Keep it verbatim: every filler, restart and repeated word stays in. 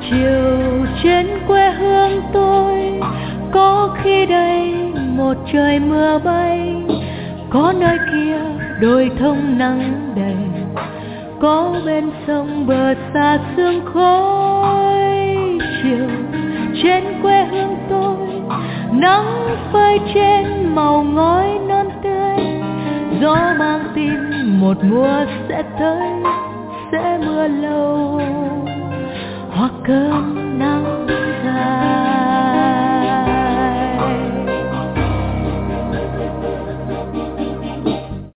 chiều trên quê hương tôi, có khi đây một trời mưa bay, có nơi kia đồi thông nắng đầy, có bên sông bờ xa sương khói. Chiều trên quê hương tôi, nắng phơi trên màu ngói non tươi, gió mang tin một mùa sẽ tới, sẽ mưa lâu, hoặc cơn